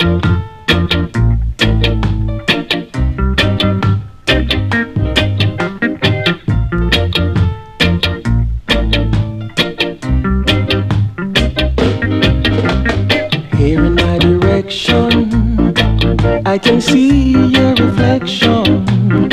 Here in my direction, I can see your reflection.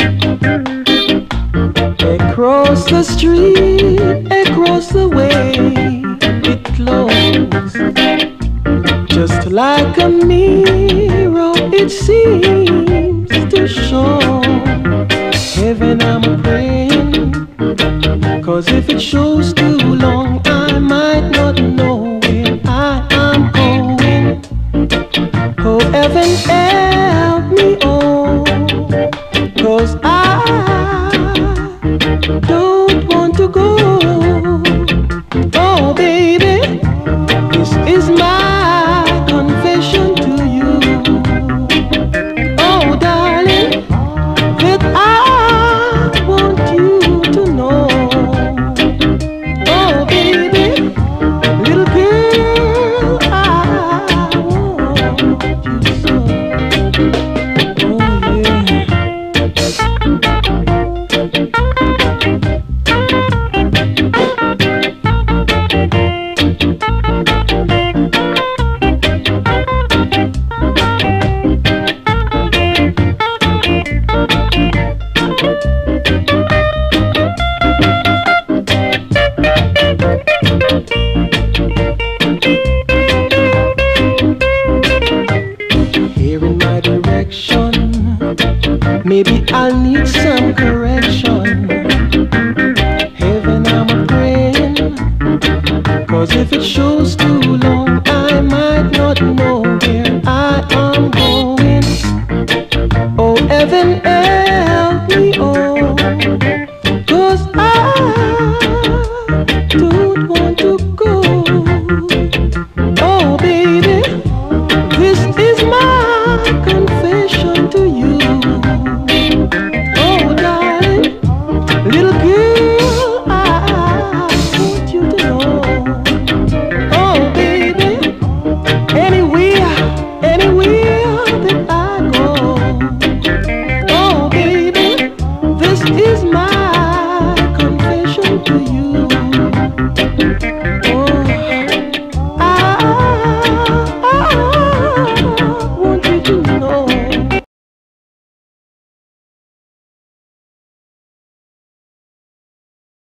Across the street, across the way, it glows. Just like a mirror, it seems to show. Heaven, I'm praying, 'cause if it shows too long, I might not know where I am going. Oh, heaven, help me, oh, 'cause I don't want to go. Oh, baby, this is my confession to you. Oh, darling, that I want you to know. Oh, baby, little girl, I want you so. Oh, yeah. Here in my direction, maybe I'll need some